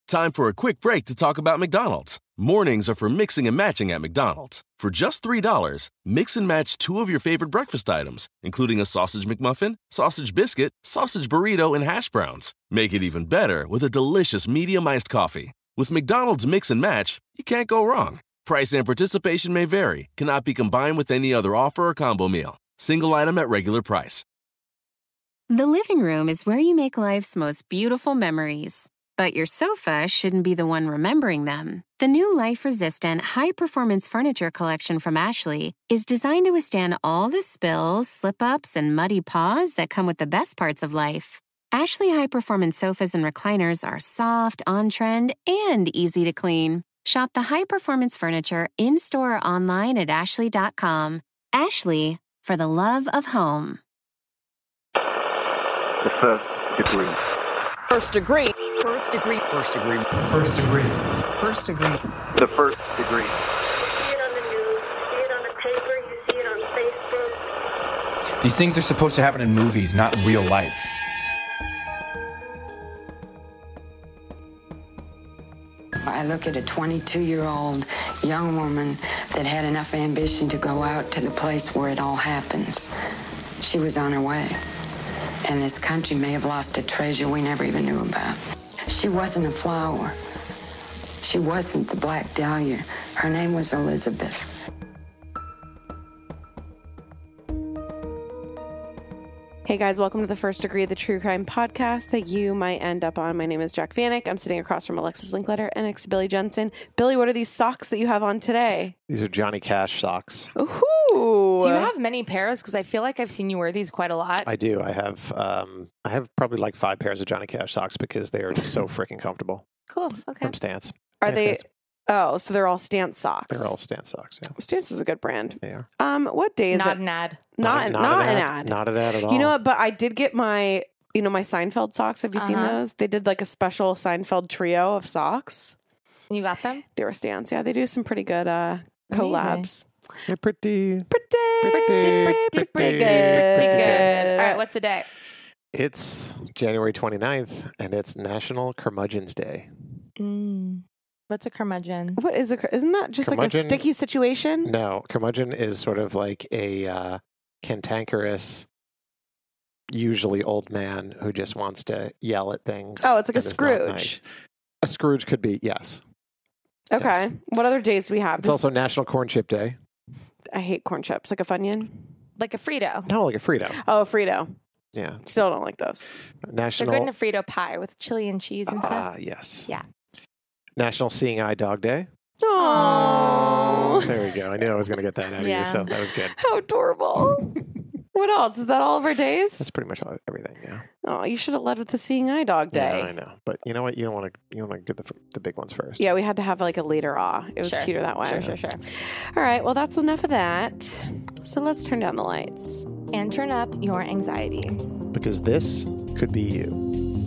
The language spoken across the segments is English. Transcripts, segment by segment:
Time for a quick break to talk about McDonald's. Mornings are for mixing and matching at McDonald's. For just $3, mix and match 2 of your favorite breakfast items, including a sausage McMuffin, sausage biscuit, sausage burrito, and hash browns. Make it even better with a delicious medium iced coffee. With McDonald's Mix and Match, you can't go wrong. Price and participation may vary. Cannot be combined with any other offer or combo meal. Single item at regular price. The living room is where you make life's most beautiful memories. But your sofa shouldn't be the one remembering them. The new life-resistant, high-performance furniture collection from Ashley is designed to withstand all the spills, slip-ups, and muddy paws that come with the best parts of life. Ashley high-performance sofas and recliners are soft, on-trend, and easy to clean. Shop the high-performance furniture in-store or online at ashley.com. Ashley, for the love of home. The first degree. First degree. First degree. First degree. First degree. First degree. The first degree. You see it on the news, you see it on the paper, you see it on Facebook. These things are supposed to happen in movies, not in real life. I look at a 22-year-old young woman that had enough ambition to go out to the place where it all happens. She was on her way. And this country may have lost a treasure we never even knew about. She wasn't a flower. She wasn't the Black Dahlia. Her name was Elizabeth. Hey guys, welcome to the First Degree, the true crime podcast that you might end up on. My name is Jack Vanek. I'm sitting across from Alexis Linkletter and next to Billy Jensen. Billy, what are these socks that you have on today? These are Johnny Cash socks. Ooh. Do you have many pairs? Because I feel like I've seen you wear these quite a lot. I do. I have probably like 5 pairs of Johnny Cash socks because they are just so freaking comfortable. Cool. Okay. From Stance. Are they? Oh, so they're all Stance socks. They're all Stance socks. Yeah. Stance is a good brand. They are. What day is Not it? an ad. Not an ad. Not an ad at all. You know what? But I did get my Seinfeld socks. Have you seen those? They did like a special Seinfeld trio of socks. You got them? They were Stance. Yeah, they do some pretty good collabs. They're pretty good. All right, what's the day? It's January 29th, and it's National Curmudgeon's Day. What's a curmudgeon? What is isn't that just like a sticky situation? No, curmudgeon is sort of like a cantankerous, usually old man who just wants to yell at things. Oh, it's like a Scrooge. Nice. A Scrooge could be, yes. Okay. Yes. What other days do we have? It's also National Corn Chip Day. I hate corn chips. Like a Funyun? Like a Frito. No, like a Frito. Oh, a Frito. Yeah. Still don't like those. National. They're good in a Frito pie with chili and cheese and stuff. Yes. Yeah. National Seeing Eye Dog Day. Aww. There we go. I knew I was going to get that out of you, so that was good. How adorable. What else? Is that all of our days? That's pretty much everything, yeah. Oh, you should have led with the Seeing Eye Dog Day. Yeah, I know. But you know what? You don't want to get the big ones first. Yeah, we had to have like a later awe. It was cuter that way. Sure. All right, well, that's enough of that. So let's turn down the lights. And turn up your anxiety. Because this could be you.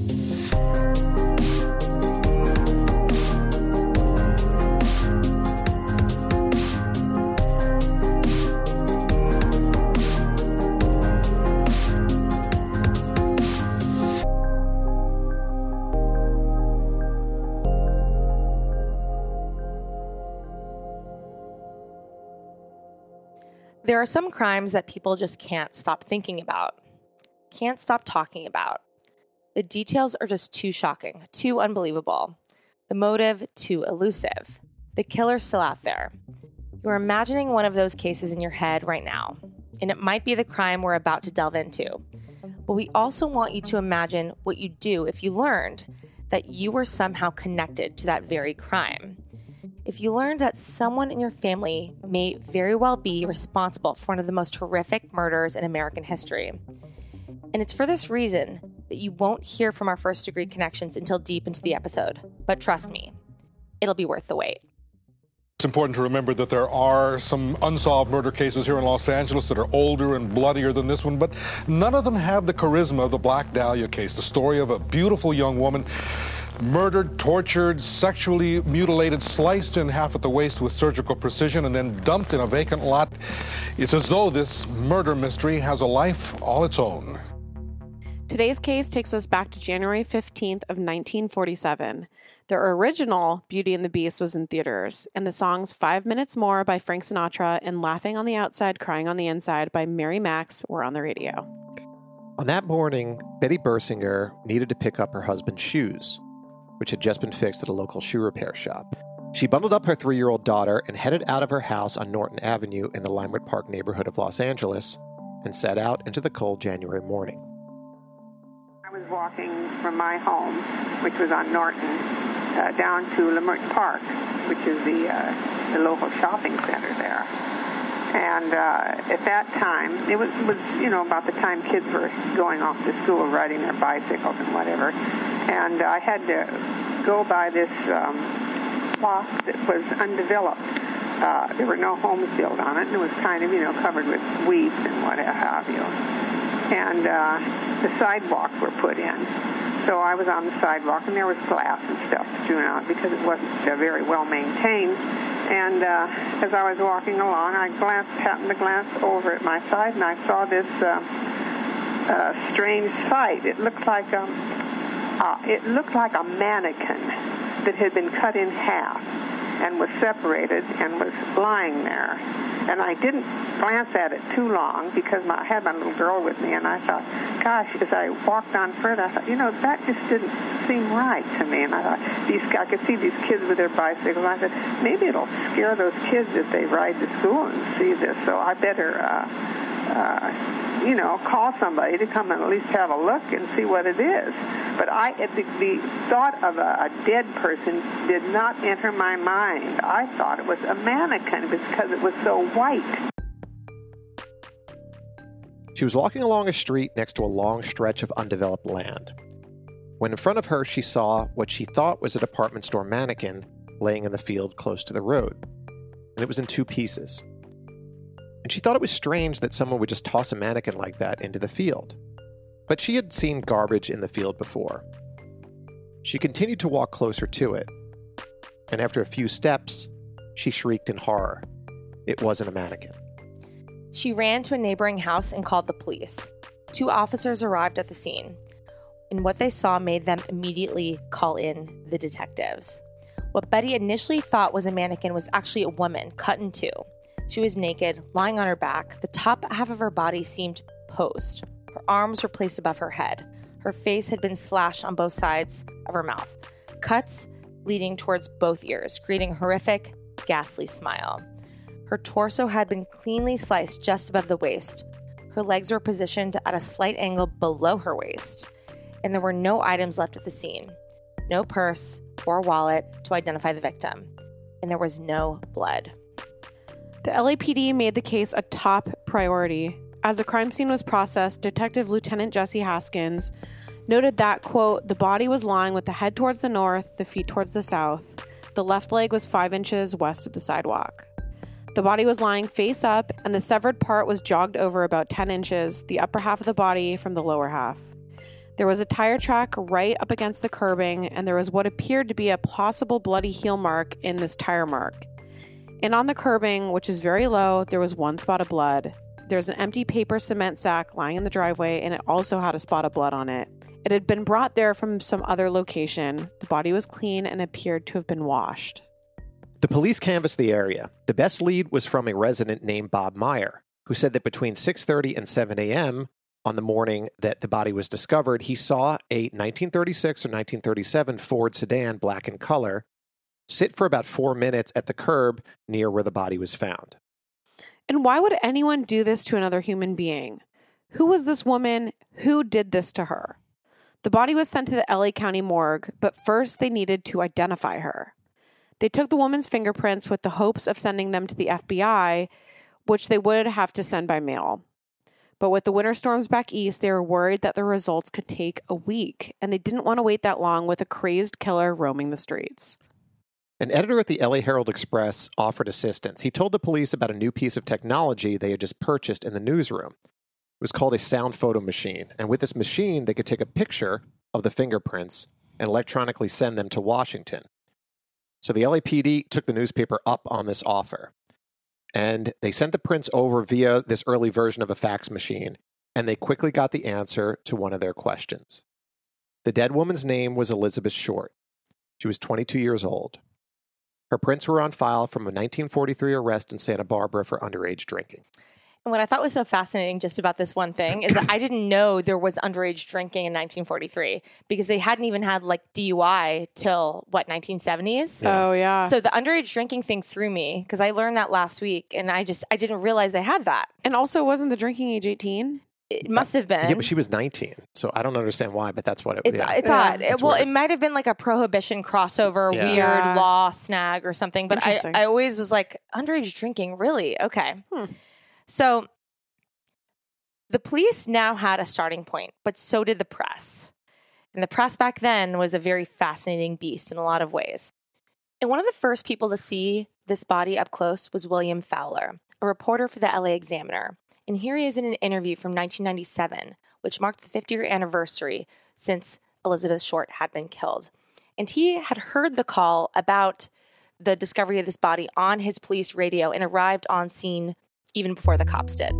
There are some crimes that people just can't stop thinking about, can't stop talking about. The details are just too shocking, too unbelievable. The motive, too elusive. The killer's still out there. You're imagining one of those cases in your head right now, and it might be the crime we're about to delve into. But we also want you to imagine what you'd do if you learned that you were somehow connected to that very crime. If you learned that someone in your family may very well be responsible for one of the most horrific murders in American history. And it's for this reason that you won't hear from our first degree connections until deep into the episode. But trust me, it'll be worth the wait. It's important to remember that there are some unsolved murder cases here in Los Angeles that are older and bloodier than this one, but none of them have the charisma of the Black Dahlia case, the story of a beautiful young woman murdered, tortured, sexually mutilated, sliced in half at the waist with surgical precision, and then dumped in a vacant lot. It's as though this murder mystery has a life all its own. Today's case takes us back to January 15th of 1947. The original Beauty and the Beast was in theaters, and the songs 5 Minutes More by Frank Sinatra and Laughing on the Outside, Crying on the Inside by Mary Max were on the radio. On that morning, Betty Bersinger needed to pick up her husband's shoes, which had just been fixed at a local shoe repair shop. She bundled up her 3-year-old daughter and headed out of her house on Norton Avenue in the Limewood Park neighborhood of Los Angeles and set out into the cold January morning. I was walking from my home, which was on Norton, down to Leimert Park, which is the local shopping center there. And at that time, it was about the time kids were going off to school, riding their bicycles and whatever. And I had to go by this block that was undeveloped. There were no homes built on it, and it was kind of, covered with weeds and what have you. And the sidewalks were put in. So I was on the sidewalk, and there was glass and stuff strewn out because it wasn't very well maintained. And as I was walking along, I happened to glance over at my side, and I saw this strange sight. It looked like a mannequin that had been cut in half and was separated and was lying there. And I didn't glance at it too long because I had my little girl with me, and I thought, gosh, as I walked on further, I thought, that just didn't seem right to me. And I thought, I could see these kids with their bicycles, and I said, maybe it'll scare those kids if they ride to school and see this, so I better, call somebody to come and at least have a look and see what it is. But the thought of a dead person did not enter my mind. I thought it was a mannequin because it was so white. She was walking along a street next to a long stretch of undeveloped land, when in front of her she saw what she thought was a department store mannequin laying in the field close to the road, and it was in 2 pieces. And she thought it was strange that someone would just toss a mannequin like that into the field. But she had seen garbage in the field before. She continued to walk closer to it, and after a few steps, she shrieked in horror. It wasn't a mannequin. She ran to a neighboring house and called the police. 2 officers arrived at the scene, and what they saw made them immediately call in the detectives. What Betty initially thought was a mannequin was actually a woman cut in 2. She was naked, lying on her back. The top half of her body seemed posed. Her arms were placed above her head. Her face had been slashed on both sides of her mouth. Cuts leading towards both ears, creating a horrific, ghastly smile. Her torso had been cleanly sliced just above the waist. Her legs were positioned at a slight angle below her waist. And there were no items left at the scene. No purse or wallet to identify the victim. And there was no blood. The LAPD made the case a top priority. As the crime scene was processed, Detective Lieutenant Jesse Haskins noted that, quote, the body was lying with the head towards the north, the feet towards the south. The left leg was 5 inches west of the sidewalk. The body was lying face up, and the severed part was jogged over about 10 inches, the upper half of the body from the lower half. There was a tire track right up against the curbing, and there was what appeared to be a possible bloody heel mark in this tire mark. And on the curbing, which is very low, there was 1 spot of blood. There's an empty paper cement sack lying in the driveway, and it also had a spot of blood on it. It had been brought there from some other location. The body was clean and appeared to have been washed. The police canvassed the area. The best lead was from a resident named Bob Meyer, who said that between 6:30 and 7 a.m. on the morning that the body was discovered, he saw a 1936 or 1937 Ford sedan, black in color, sit for about 4 minutes at the curb near where the body was found. And why would anyone do this to another human being? Who was this woman? Who did this to her? The body was sent to the LA County morgue, but first they needed to identify her. They took the woman's fingerprints with the hopes of sending them to the FBI, which they would have to send by mail. But with the winter storms back east, they were worried that the results could take a week, and they didn't want to wait that long with a crazed killer roaming the streets. An editor at the LA Herald-Express offered assistance. He told the police about a new piece of technology they had just purchased in the newsroom. It was called a sound photo machine, and with this machine, they could take a picture of the fingerprints and electronically send them to Washington. So the LAPD took the newspaper up on this offer, and they sent the prints over via this early version of a fax machine, and they quickly got the answer to one of their questions. The dead woman's name was Elizabeth Short. She was 22 years old. Her prints were on file from a 1943 arrest in Santa Barbara for underage drinking. And what I thought was so fascinating just about this one thing is that I didn't know there was underage drinking in 1943 because they hadn't even had like DUI till 1970s. Yeah. Oh yeah. So the underage drinking thing threw me because I learned that last week and I didn't realize they had that. And also, wasn't the drinking age 18? It must have been. Yeah, but she was 19, so I don't understand why, but that's what it was. It's odd. It might have been like a prohibition crossover, weird law snag or something, but I always was like, underage drinking, really? Okay. So the police now had a starting point, but so did the press. And the press back then was a very fascinating beast in a lot of ways. And one of the first people to see this body up close was William Fowler, a reporter for the LA Examiner. And here he is in an interview from 1997, which marked the 50-year anniversary since Elizabeth Short had been killed. And he had heard the call about the discovery of this body on his police radio and arrived on scene even before the cops did.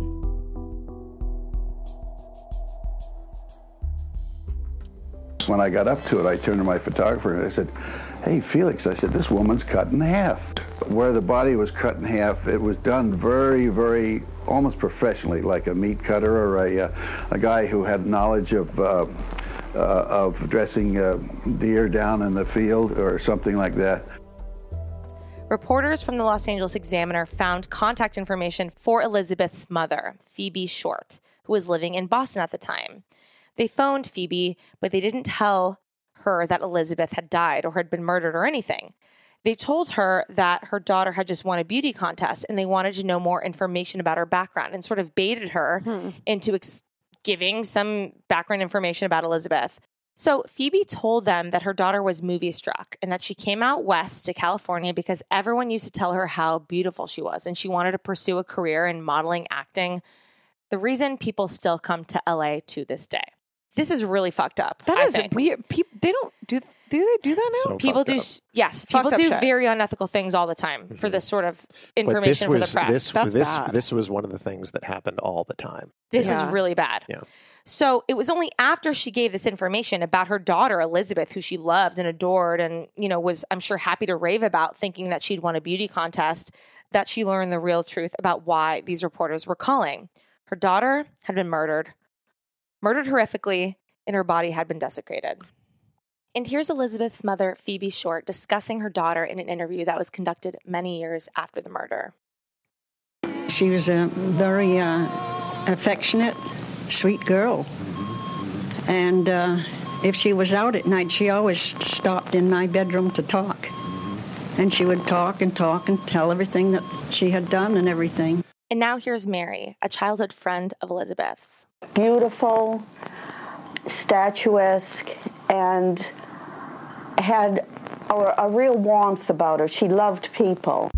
When I got up to it, I turned to my photographer and I said, "Hey, Felix," I said, "this woman's cut in half." Where the body was cut in half, it was done very, very, almost professionally, like a meat cutter or a guy who had knowledge of dressing deer down in the field or something like that. Reporters from the Los Angeles Examiner found contact information for Elizabeth's mother, Phoebe Short, who was living in Boston at the time. They phoned Phoebe, but they didn't tell her that Elizabeth had died or had been murdered or anything. They told her that her daughter had just won a beauty contest and they wanted to know more information about her background and sort of baited her into giving some background information about Elizabeth. So Phoebe told them that her daughter was movie struck and that she came out west to California because everyone used to tell her how beautiful she was and she wanted to pursue a career in modeling, acting. The reason people still come to LA to this day. This is really fucked up. That is weird. They don't do they do that now? So people do, yes. People do very unethical things all the time for this sort of information for the press. This was one of the things that happened all the time. This is really bad. Yeah. So it was only after she gave this information about her daughter, Elizabeth, who she loved and adored and, was, I'm sure, happy to rave about, thinking that she'd won a beauty contest, that she learned the real truth about why these reporters were calling. Her daughter had been murdered horrifically, and her body had been desecrated. And here's Elizabeth's mother, Phoebe Short, discussing her daughter in an interview that was conducted many years after the murder. She was a very affectionate, sweet girl. And if she was out at night, she always stopped in my bedroom to talk. And she would talk and tell everything that she had done and everything. And now here's Mary, a childhood friend of Elizabeth's. Beautiful, statuesque, and had a real warmth about her. She loved people.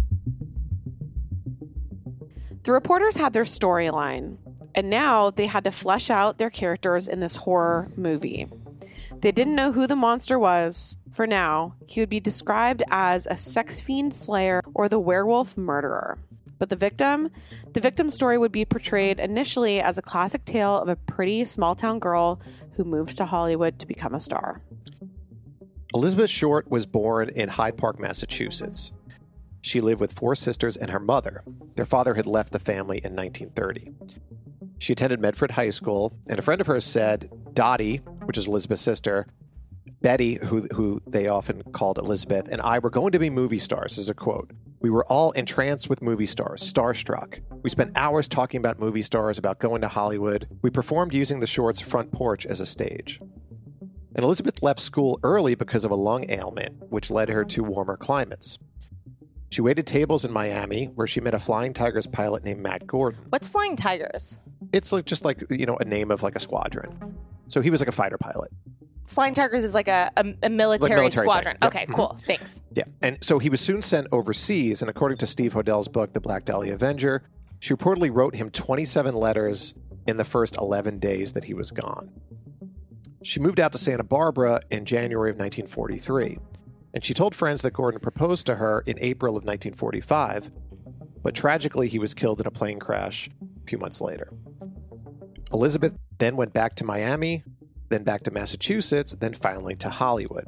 The reporters had their storyline, and now they had to flesh out their characters in this horror movie. They didn't know who the monster was. For now, he would be described as a sex fiend slayer or the werewolf murderer. But the victim's story would be portrayed initially as a classic tale of a pretty small-town girl who moves to Hollywood to become a star. Elizabeth Short was born in Hyde Park, Massachusetts. She lived with 4 sisters and her mother. Their father had left the family in 1930. She attended Medford High School, and a friend of hers said Dottie, which is Elizabeth's sister, Betty, who they often called Elizabeth, and I were going to be movie stars, is a quote. We were all entranced with movie stars, starstruck. We spent hours talking about movie stars, about going to Hollywood. We performed using the Shorts' front porch as a stage. And Elizabeth left school early because of a lung ailment, which led her to warmer climates. She waited tables in Miami, where she met a Flying Tigers pilot named Matt Gordon. What's Flying Tigers? It's just like a name of like a squadron. So he was like a fighter pilot. Flying Tigers is like a military squadron. Yep. Okay, cool. Thanks. Yeah. And so he was soon sent overseas. And according to Steve Hodell's book, The Black Dahlia Avenger, she reportedly wrote him 27 letters in the first 11 days that he was gone. She moved out to Santa Barbara in January of 1943. And she told friends that Gordon proposed to her in April of 1945. But tragically, he was killed in a plane crash a few months later. Elizabeth then went back to Miami, then back to Massachusetts, then finally to Hollywood.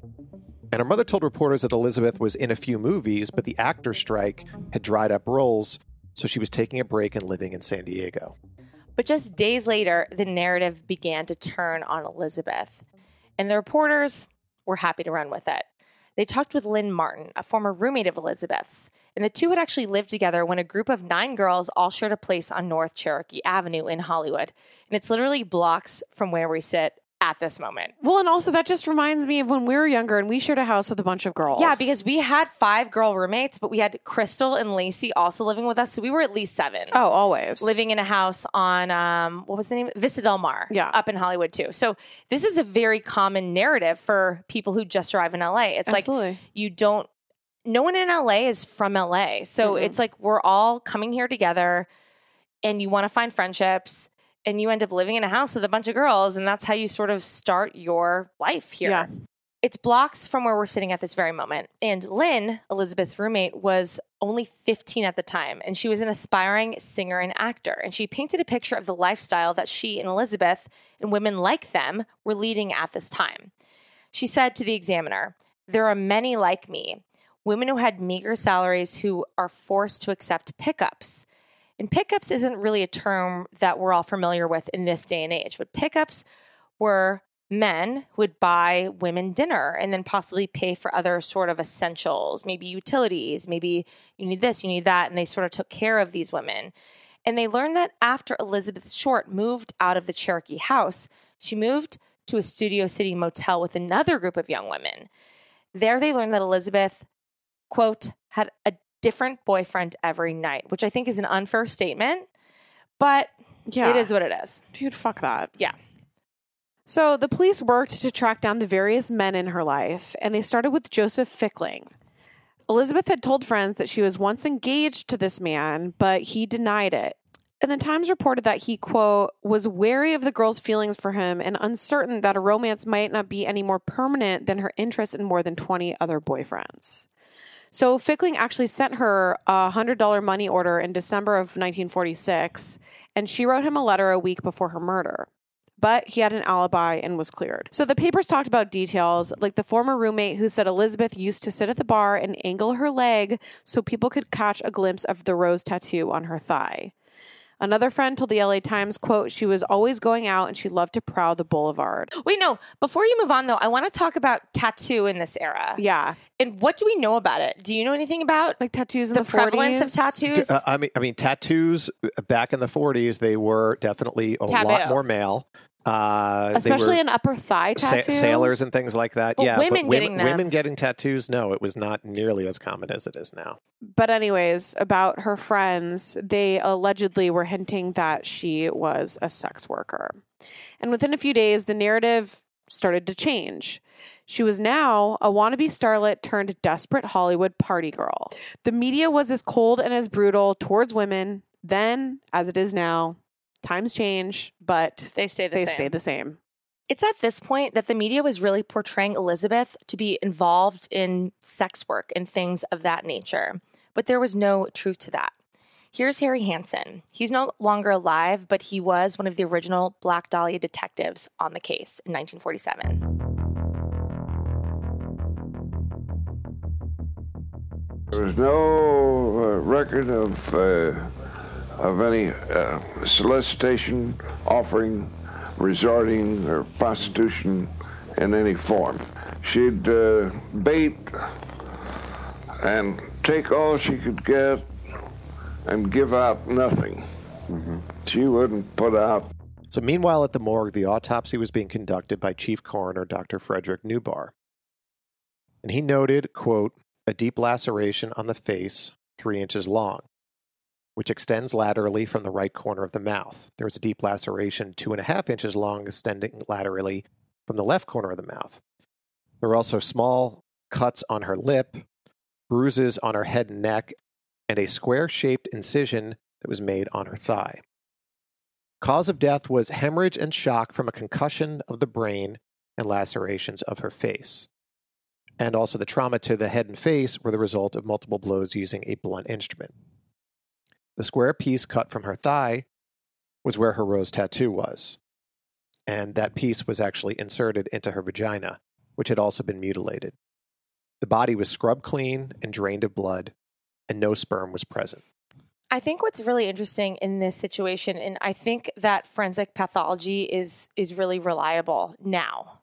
And her mother told reporters that Elizabeth was in a few movies, but the actor strike had dried up roles, so she was taking a break and living in San Diego. But just days later, the narrative began to turn on Elizabeth. And the reporters were happy to run with it. They talked with Lynn Martin, a former roommate of Elizabeth's, and the two had actually lived together when a group of 9 girls all shared a place on North Cherokee Avenue in Hollywood. And it's literally blocks from where we sit at this moment. Well, and also that just reminds me of when we were younger and we shared a house with a bunch of girls. Yeah, because we had 5 girl roommates, but we had Crystal and Lacey also living with us. So we were at least 7. Oh, always. Living in a house on, what was the name? Vista Del Mar. Yeah. Up in Hollywood too. So this is a very common narrative for people who just arrive in LA. It's Absolutely. like no one in LA is from LA. So it's like we're all coming here together and you want to find friendships. And you end up living in a house with a bunch of girls, and that's how you sort of start your life here. Yeah. It's blocks from where we're sitting at this very moment. And Lynn, Elizabeth's roommate, was only 15 at the time, and she was an aspiring singer and actor. And she painted a picture of the lifestyle that she and Elizabeth and women like them were leading at this time. She said to the Examiner, "There are many like me, women who had meager salaries who are forced to accept pickups." And pickups isn't really a term that we're all familiar with in this day and age, but pickups were men who would buy women dinner and then possibly pay for other sort of essentials, maybe utilities, maybe you need this, you need that, and they sort of took care of these women. And they learned that after Elizabeth Short moved out of the Cherokee house, she moved to a Studio City motel with another group of young women. There they learned that Elizabeth, quote, had a different boyfriend every night, which I think is an unfair statement, but it is what it is. Dude, fuck that. Yeah. So the police worked to track down the various men in her life, and they started with Joseph Fickling. Elizabeth had told friends that she was once engaged to this man, but he denied it. And the Times reported that he, quote, was wary of the girl's feelings for him and uncertain that a romance might not be any more permanent than her interest in more than 20 other boyfriends. So Fickling actually sent her a $100 money order in December of 1946, and she wrote him a letter a week before her murder. But he had an alibi and was cleared. So the papers talked about details, like the former roommate who said Elizabeth used to sit at the bar and angle her leg so people could catch a glimpse of the rose tattoo on her thigh. Another friend told the LA Times, quote, she was always going out and she loved to prowl the boulevard. Wait, no. Before you move on, though, I want to talk about tattoo in this era. Yeah. And what do we know about it? Do you know anything about like tattoos in the the prevalence 40s? of tattoos? I mean, tattoos back in the 40s, they were definitely a Taboo. lot more male. Especially an upper thigh tattoo. Sailors and things like that. But yeah, women but getting them. women getting tattoos, no, it was not nearly as common as it is now. But anyways, about her friends, they allegedly were hinting that she was a sex worker. And within a few days, the narrative started to change. She was now a wannabe starlet turned desperate Hollywood party girl. The media was as cold and as brutal towards women then as it is now. Times change, but they stay the same. It's at this point that the media was really portraying Elizabeth to be involved in sex work and things of that nature. But there was no truth to that. Here's Harry Hansen. He's no longer alive, but he was one of the original Black Dahlia detectives on the case in 1947. There was no record of any solicitation, offering, resorting, or prostitution in any form. She'd bait and take all she could get and give out nothing. Mm-hmm. She wouldn't put out. So meanwhile, at the morgue, the autopsy was being conducted by Chief Coroner Dr. Frederick Newbar. And he noted, quote, a deep laceration on the face, 3 inches long, which extends laterally from the right corner of the mouth. There was a deep laceration 2.5 inches long, extending laterally from the left corner of the mouth. There were also small cuts on her lip, bruises on her head and neck, and a square-shaped incision that was made on her thigh. Cause of death was hemorrhage and shock from a concussion of the brain and lacerations of her face. And also the trauma to the head and face were the result of multiple blows using a blunt instrument. The square piece cut from her thigh was where her rose tattoo was. And that piece was actually inserted into her vagina, which had also been mutilated. The body was scrubbed clean and drained of blood, and no sperm was present. I think what's really interesting in this situation, and I think that forensic pathology is really reliable now.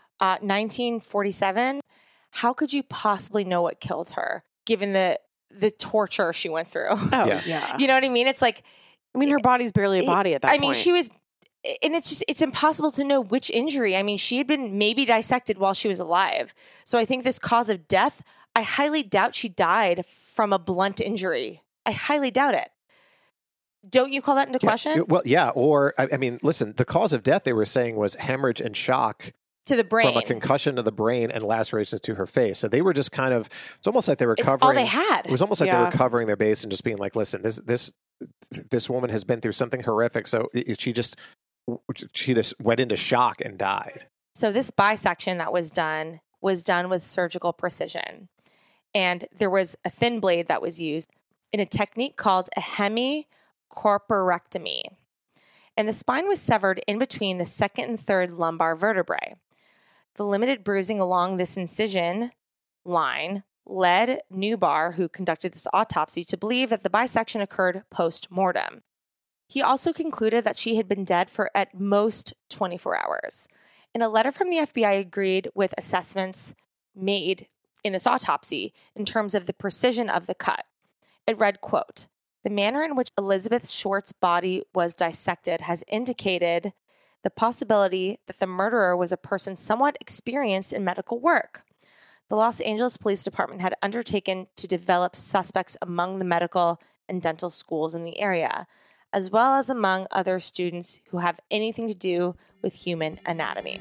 1947, how could you possibly know what killed her, given the torture she went through? Oh, yeah. You know what I mean? It's like, I mean, her body's barely a body at that point. I mean, she was, and it's impossible to know which injury. I mean, she had been maybe dissected while she was alive. So I think this cause of death, I highly doubt she died from a blunt injury. I highly doubt it. Don't you call that into question? Well, yeah. Or, I mean, listen, the cause of death they were saying was hemorrhage and shock to the brain, from a concussion to the brain and lacerations to her face. So they were just kind of, it's almost like they were covering. It's all they had. It was almost like they were covering their base and just being like, listen, this woman has been through something horrific. So she just went into shock and died. So this bisection that was done with surgical precision. And there was a thin blade that was used in a technique called a hemicorporectomy. And the spine was severed in between the second and third lumbar vertebrae. The limited bruising along this incision line led Newbar, who conducted this autopsy, to believe that the bisection occurred post-mortem. He also concluded that she had been dead for at most 24 hours. And a letter from the FBI agreed with assessments made in this autopsy in terms of the precision of the cut. It read, quote, "The manner in which Elizabeth Short's body was dissected has indicated the possibility that the murderer was a person somewhat experienced in medical work. The Los Angeles Police Department had undertaken to develop suspects among the medical and dental schools in the area, as well as among other students who have anything to do with human anatomy."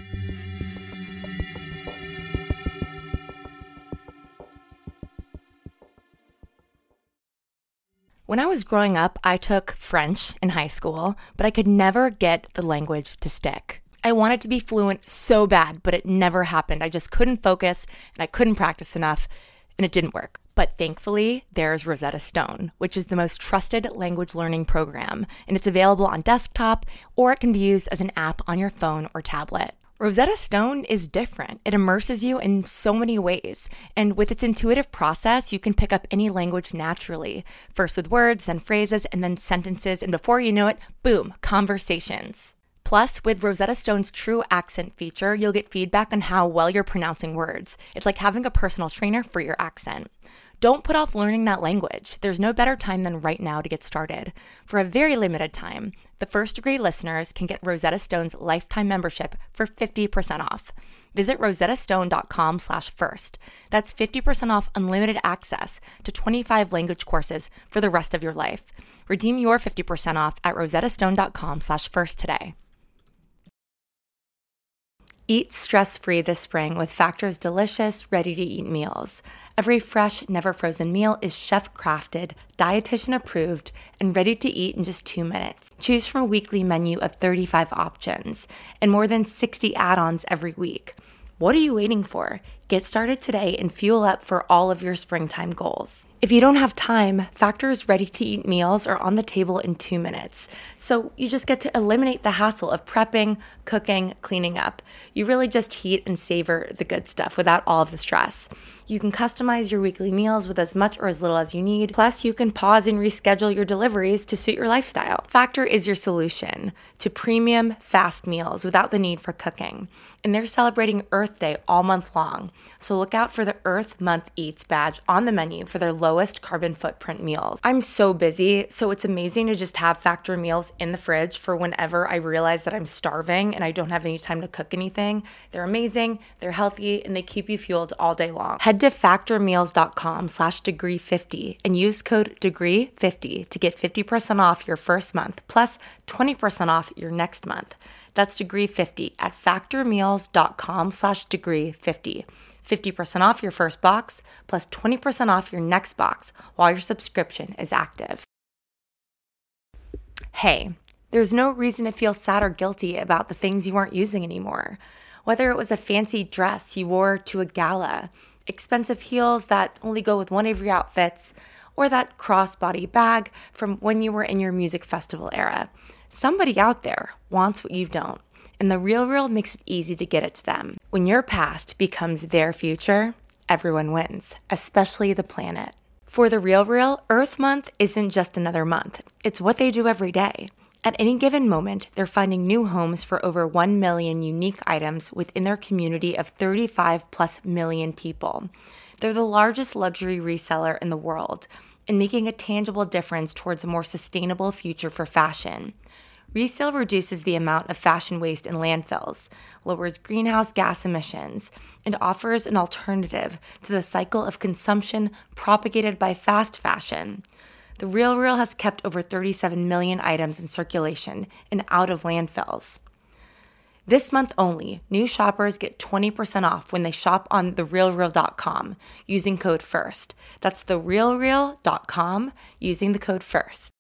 When I was growing up, I took French in high school, but I could never get the language to stick. I wanted to be fluent so bad, but it never happened. I just couldn't focus, and I couldn't practice enough, and it didn't work. But thankfully, there's Rosetta Stone, which is the most trusted language learning program, and it's available on desktop, or it can be used as an app on your phone or tablet. Rosetta Stone is different. It immerses you in so many ways. And with its intuitive process, you can pick up any language naturally. First with words, then phrases, and then sentences. And before you know it, boom, conversations. Plus, with Rosetta Stone's True Accent feature, you'll get feedback on how well you're pronouncing words. It's like having a personal trainer for your accent. Don't put off learning that language. There's no better time than right now to get started. For a very limited time, the First Degree listeners can get Rosetta Stone's lifetime membership for 50% off. Visit rosettastone.com/first. That's 50% off unlimited access to 25 language courses for the rest of your life. Redeem your 50% off at rosettastone.com/first today. Eat stress-free this spring with Factor's delicious, ready-to-eat meals. Every fresh, never-frozen meal is chef-crafted, dietitian-approved, and ready to eat in just 2 minutes. Choose from a weekly menu of 35 options and more than 60 add-ons every week. What are you waiting for? Get started today and fuel up for all of your springtime goals. If you don't have time, Factor's ready-to-eat meals are on the table in 2 minutes. So you just get to eliminate the hassle of prepping, cooking, cleaning up. You really just heat and savor the good stuff without all of the stress. You can customize your weekly meals with as much or as little as you need. Plus, you can pause and reschedule your deliveries to suit your lifestyle. Factor is your solution to premium, fast meals without the need for cooking. And they're celebrating Earth Day all month long. So look out for the Earth Month Eats badge on the menu for their lowest carbon footprint meals. I'm so busy, so it's amazing to just have Factor meals in the fridge for whenever I realize that I'm starving and I don't have any time to cook anything. They're amazing, they're healthy, and they keep you fueled all day long. Head to factormeals.com/degree50 and use code degree50 to get 50% off your first month plus 20% off your next month. That's degree50 at factormeals.com/degree50. 50% off your first box plus 20% off your next box while your subscription is active. Hey, there's no reason to feel sad or guilty about the things you aren't using anymore. Whether it was a fancy dress you wore to a gala, expensive heels that only go with one of your outfits, or that crossbody bag from when you were in your music festival era. Somebody out there wants what you don't, and The RealReal makes it easy to get it to them. When your past becomes their future, everyone wins, especially the planet. For The RealReal, Earth Month isn't just another month. It's what they do every day. At any given moment, they're finding new homes for over 1 million unique items within their community of 35+ million people. They're the largest luxury reseller in the world and making a tangible difference towards a more sustainable future for fashion. Resale reduces the amount of fashion waste in landfills, lowers greenhouse gas emissions, and offers an alternative to the cycle of consumption propagated by fast fashion. The RealReal has kept over 37 million items in circulation and out of landfills. This month only, new shoppers get 20% off when they shop on therealreal.com using code FIRST. That's therealreal.com using the code FIRST.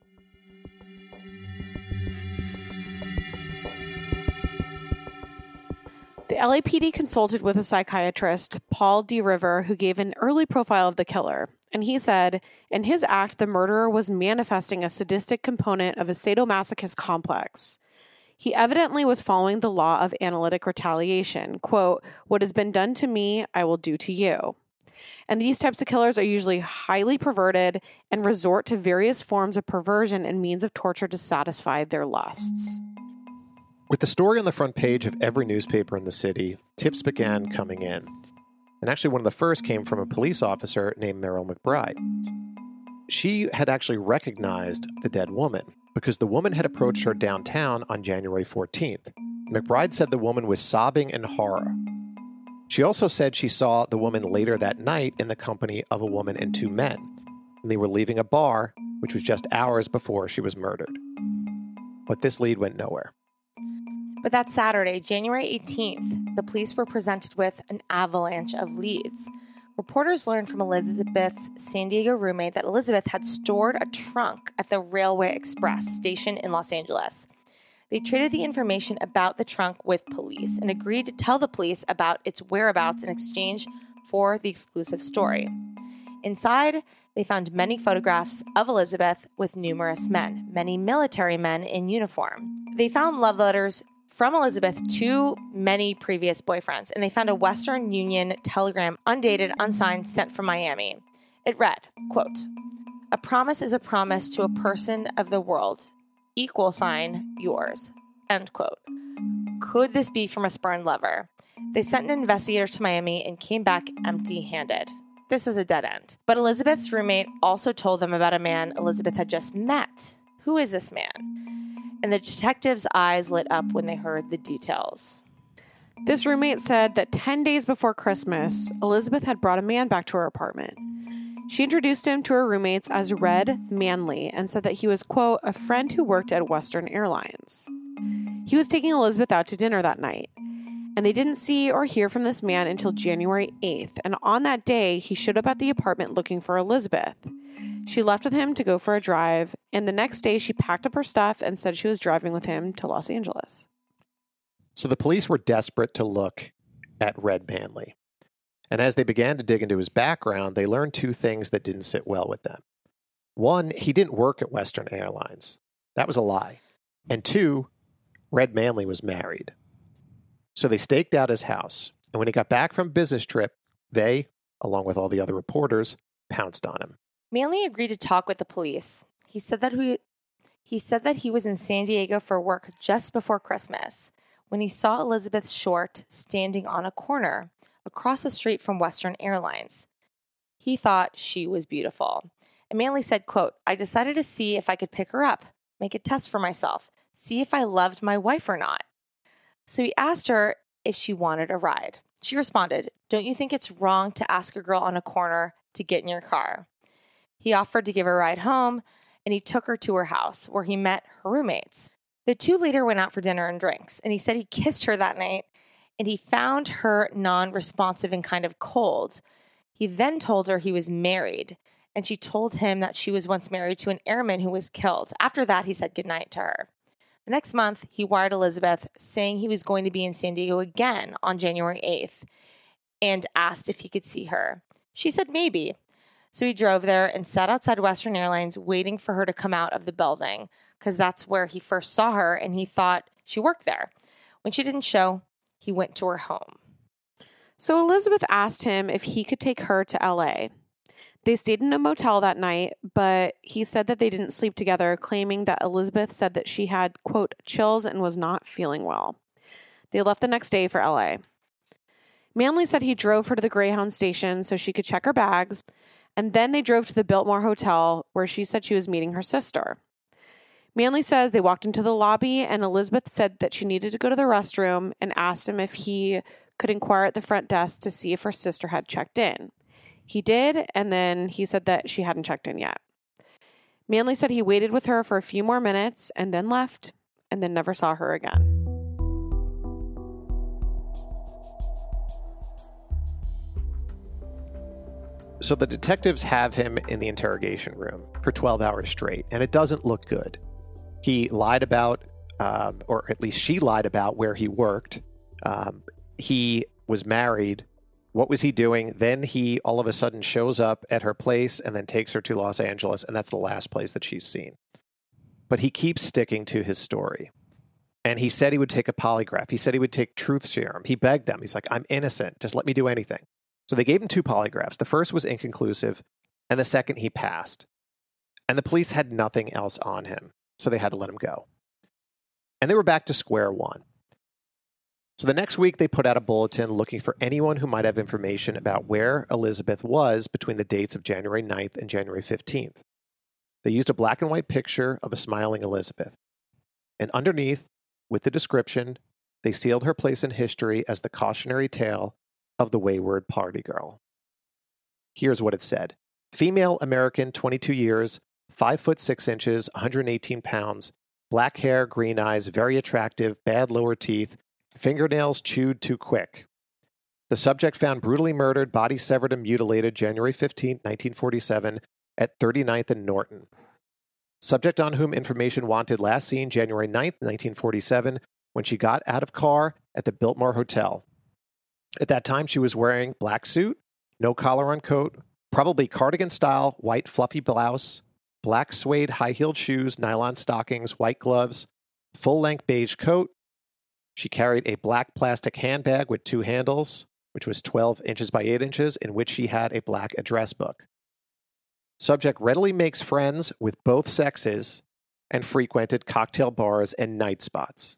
The LAPD consulted with a psychiatrist, Paul D. River, who gave an early profile of the killer. And he said, in his act, the murderer was manifesting a sadistic component of a sadomasochist complex. He evidently was following the law of analytic retaliation. Quote, what has been done to me, I will do to you. And these types of killers are usually highly perverted and resort to various forms of perversion and means of torture to satisfy their lusts. With the story on the front page of every newspaper in the city, tips began coming in. And actually, one of the first came from a police officer named Merrill McBride. She had actually recognized the dead woman because the woman had approached her downtown on January 14th. McBride said the woman was sobbing in horror. She also said she saw the woman later that night in the company of a woman and two men, and they were leaving a bar, which was just hours before she was murdered. But this lead went nowhere. But that Saturday, January 18th, the police were presented with an avalanche of leads. Reporters learned from Elizabeth's San Diego roommate that Elizabeth had stored a trunk at the Railway Express station in Los Angeles. They traded the information about the trunk with police and agreed to tell the police about its whereabouts in exchange for the exclusive story. Inside, they found many photographs of Elizabeth with numerous men, many military men in uniform. They found love letters from Elizabeth to many previous boyfriends, and they found a Western Union telegram, undated, unsigned, sent from Miami. It read, quote, a promise is a promise to a person of the world, = yours, end quote. Could this be from a spurned lover? They sent an investigator to Miami and came back empty-handed. This was a dead end. But Elizabeth's roommate also told them about a man Elizabeth had just met. Who is this man? And the detectives' eyes lit up when they heard the details. This roommate said that 10 days before Christmas, Elizabeth had brought a man back to her apartment. She introduced him to her roommates as Red Manley and said that he was, quote, a friend who worked at Western Airlines. He was taking Elizabeth out to dinner that night, and they didn't see or hear from this man until January 8th, and on that day, he showed up at the apartment looking for Elizabeth. She left with him to go for a drive, and the next day she packed up her stuff and said she was driving with him to Los Angeles. So the police were desperate to look at Red Manley. And as they began to dig into his background, they learned two things that didn't sit well with them. One, he didn't work at Western Airlines. That was a lie. And two, Red Manley was married. So they staked out his house. And when he got back from a business trip, they, along with all the other reporters, pounced on him. Manley agreed to talk with the police. He said that he was in San Diego for work just before Christmas when he saw Elizabeth Short standing on a corner across the street from Western Airlines. He thought she was beautiful. And Manley said, quote, I decided to see if I could pick her up, make a test for myself, see if I loved my wife or not. So he asked her if she wanted a ride. She responded, don't you think it's wrong to ask a girl on a corner to get in your car? He offered to give her a ride home, and he took her to her house, where he met her roommates. The two later went out for dinner and drinks, and he said he kissed her that night, and he found her non-responsive and kind of cold. He then told her he was married, and she told him that she was once married to an airman who was killed. After that, he said goodnight to her. The next month, he wired Elizabeth, saying he was going to be in San Diego again on January 8th, and asked if he could see her. She said maybe. So he drove there and sat outside Western Airlines waiting for her to come out of the building because that's where he first saw her and he thought she worked there. When she didn't show, he went to her home. So Elizabeth asked him if he could take her to LA. They stayed in a motel that night, but he said that they didn't sleep together, claiming that Elizabeth said that she had, quote, chills and was not feeling well. They left the next day for LA. Manley said he drove her to the Greyhound station so she could check her bags, and then they drove to the Biltmore Hotel where she said she was meeting her sister. Manley says they walked into the lobby and Elizabeth said that she needed to go to the restroom and asked him if he could inquire at the front desk to see if her sister had checked in. He did, and then he said that she hadn't checked in yet. Manley said he waited with her for a few more minutes and then left and then never saw her again. So the detectives have him in the interrogation room for 12 hours straight, and it doesn't look good. He lied about, or at least she lied about where he worked. He was married. What was he doing? Then he all of a sudden shows up at her place and then takes her to Los Angeles, and that's the last place that she's seen. But he keeps sticking to his story. And he said he would take a polygraph. He said he would take truth serum. He begged them. He's like, I'm innocent. Just let me do anything. So they gave him 2 polygraphs. The first was inconclusive, and the second he passed. And the police had nothing else on him, so they had to let him go. And they were back to square one. So the next week, they put out a bulletin looking for anyone who might have information about where Elizabeth was between the dates of January 9th and January 15th. They used a black and white picture of a smiling Elizabeth. And underneath, with the description, they sealed her place in history as the cautionary tale of the wayward party girl. Here's what it said. Female American, 22 years, 5 foot 6 inches, 118 pounds, black hair, green eyes, very attractive, bad lower teeth, fingernails chewed too quick. The subject found brutally murdered, body severed and mutilated January 15, 1947 at 39th and Norton. Subject on whom information wanted last seen January 9th, 1947 when she got out of car at the Biltmore Hotel. At that time, she was wearing black suit, no collar on coat, probably cardigan-style, white fluffy blouse, black suede high-heeled shoes, nylon stockings, white gloves, full-length beige coat. She carried a black plastic handbag with 2 handles, which was 12 inches by 8 inches, in which she had a black address book. Subject readily makes friends with both sexes and frequented cocktail bars and night spots.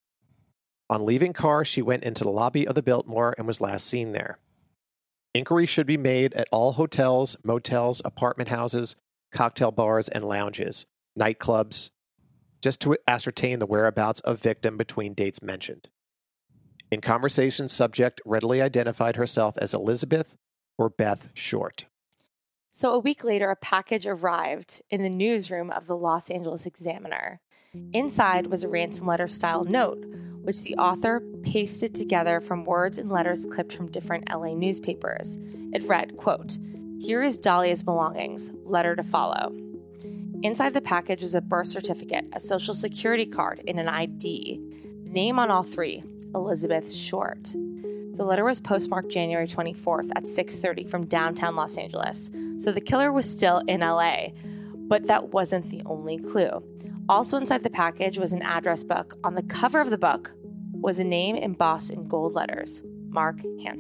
On leaving car, she went into the lobby of the Biltmore and was last seen there. Inquiry should be made at all hotels, motels, apartment houses, cocktail bars, and lounges, nightclubs, just to ascertain the whereabouts of victim between dates mentioned. In conversation, subject readily identified herself as Elizabeth or Beth Short. So a week later, a package arrived in the newsroom of the Los Angeles Examiner. Inside was a ransom letter-style note, which the author pasted together from words and letters clipped from different LA newspapers. It read, quote, "Here is Dahlia's belongings. Letter to follow." Inside the package was a birth certificate, a social security card, and an ID. The name on all 3, Elizabeth Short. The letter was postmarked January 24th at 6:30 from downtown Los Angeles, so the killer was still in LA. But that wasn't the only clue. Also inside the package was an address book. On the cover of the book was a name embossed in gold letters, Mark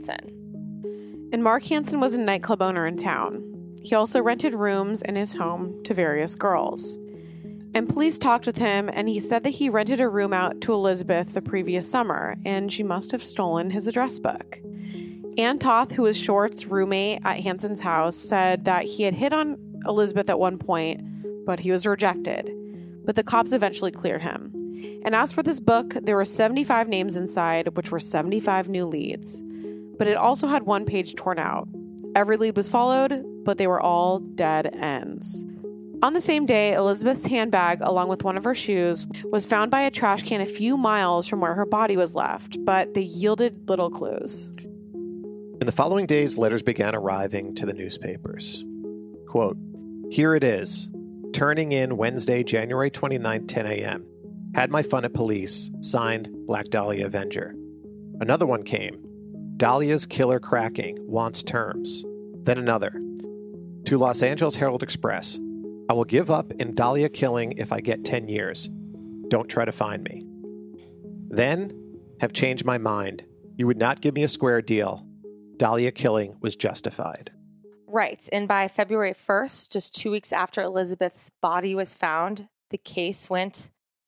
Hansen. And Mark Hansen was a nightclub owner in town. He also rented rooms in his home to various girls. And police talked with him, and he said that he rented a room out to Elizabeth the previous summer, and she must have stolen his address book. Ann Toth, who was Short's roommate at Hansen's house, said that he had hit on Elizabeth at one point, but he was rejected. But the cops eventually cleared him. And as for this book, there were 75 names inside, which were 75 new leads. But it also had one page torn out. Every lead was followed, but they were all dead ends. On the same day, Elizabeth's handbag, along with one of her shoes, was found by a trash can a few miles from where her body was left, but they yielded little clues. In the following days, letters began arriving to the newspapers. Quote, "Here it is. Turning in Wednesday, January 29th, 10 a.m. Had my fun at police. Signed, Black Dahlia Avenger." Another one came. "Dahlia's killer cracking. Wants terms." Then another. To Los Angeles Herald Express. I will give up in Dahlia killing if I get 10 years. Don't try to find me. Then, have changed my mind. You would not give me a square deal. Dahlia killing was justified. Right. And by February 1st, just 2 weeks after Elizabeth's body was found, the case went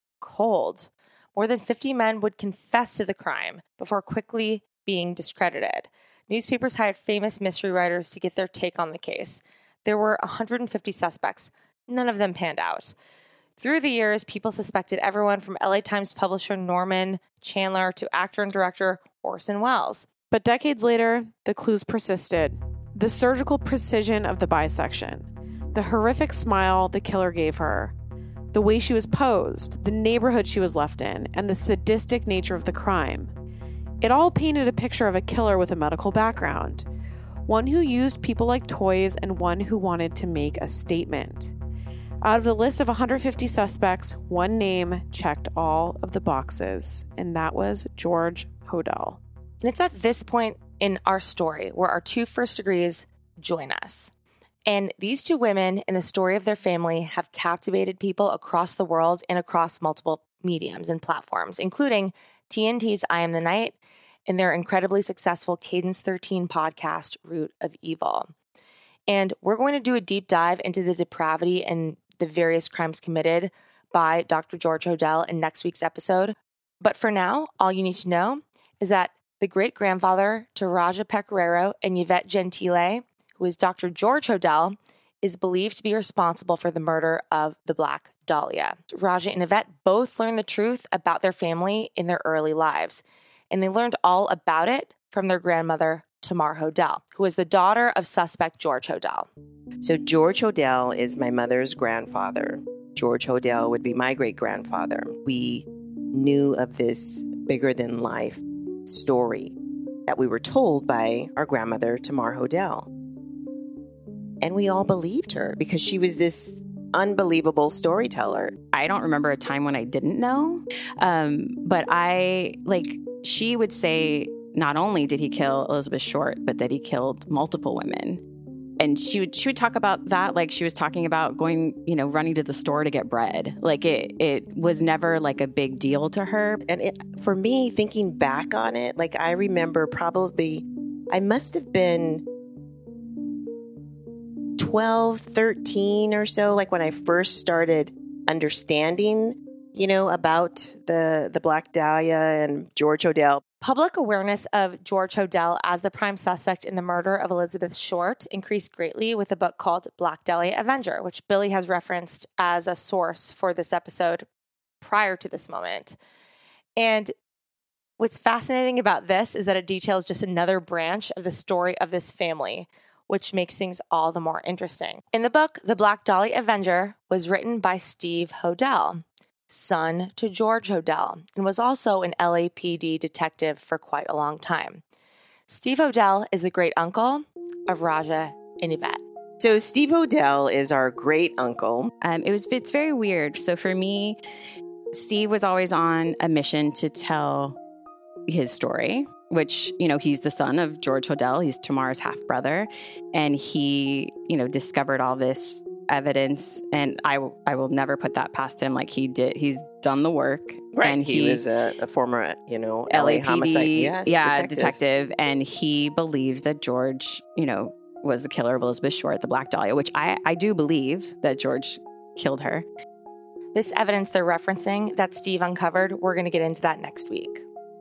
cold. More than 50 men would confess to the crime before quickly being discredited. Newspapers hired famous mystery writers to get their take on the case. There were 150 suspects. None of them panned out. Through the years, people suspected everyone from LA Times publisher Norman Chandler to actor and director Orson Welles. But decades later, the clues persisted. The surgical precision of the bisection, the horrific smile the killer gave her, the way she was posed, the neighborhood she was left in, and the sadistic nature of the crime. It all painted a picture of a killer with a medical background, one who used people like toys and one who wanted to make a statement. Out of the list of 150 suspects, one name checked all of the boxes, and that was George Hodel. And it's at this point in our story where our two first degrees join us. And these two women and the story of their family have captivated people across the world and across multiple mediums and platforms, including TNT's I Am the Night and their incredibly successful Cadence 13 podcast, Root of Evil. And we're going to do a deep dive into the depravity and the various crimes committed by Dr. George Hodel in next week's episode. But for now, all you need to know is that the great-grandfather to Raja Pecoraro and Yvette Gentile, who is Dr. George Hodel, is believed to be responsible for the murder of the Black Dahlia. Raja and Yvette both learned the truth about their family in their early lives, and they learned all about it from their grandmother, Tamar Hodel, who was the daughter of suspect George Hodel. So George Hodel is my mother's grandfather. George Hodel would be my great-grandfather. We knew of this bigger-than-life story that we were told by our grandmother, Tamar Hodel. And we all believed her because she was this unbelievable storyteller. I don't remember a time when I didn't know, but she would say not only did he kill Elizabeth Short, but that he killed multiple women. And she would talk about that like she was talking about going, running to the store to get bread. Like it was never like a big deal to her. And for me, thinking back on it, like I remember I must have been 12, 13 or so, like when I first started understanding, about the Black Dahlia and George Hodel. Public awareness of George Hodel as the prime suspect in the murder of Elizabeth Short increased greatly with a book called Black Dahlia Avenger, which Billy has referenced as a source for this episode prior to this moment. And what's fascinating about this is that it details just another branch of the story of this family, which makes things all the more interesting. In the book, The Black Dahlia Avenger was written by Steve Hodel, son to George Hodel, and was also an LAPD detective for quite a long time. Steve Hodel is the great uncle of Raja and Yvette. So Steve Hodel is our great uncle. It's very weird. So for me, Steve was always on a mission to tell his story, which, he's the son of George Hodel. He's Tamar's half-brother. And he, discovered all this evidence. And I will never put that past him. Like he's done the work. Right. And he was a former, LAPD homicide detective. And he believes that George, was the killer of Elizabeth Short, the Black Dahlia, which I do believe that George killed her. This evidence they're referencing that Steve uncovered, we're going to get into that next week.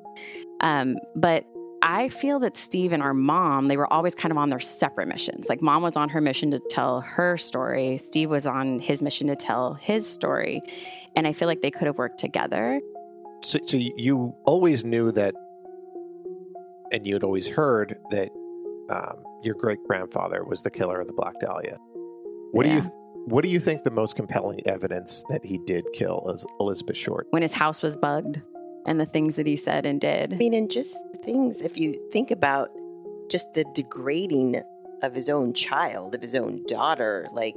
But I feel that Steve and our mom, they were always kind of on their separate missions. Like mom was on her mission to tell her story. Steve was on his mission to tell his story. And I feel like they could have worked together. So you always knew that, and you'd always heard that your great-grandfather was the killer of the Black Dahlia. What do you think the most compelling evidence that he did kill Elizabeth Short? When his house was bugged. And the things that he said and did. I mean, and just the things, if you think about just the degrading of his own child, of his own daughter, like,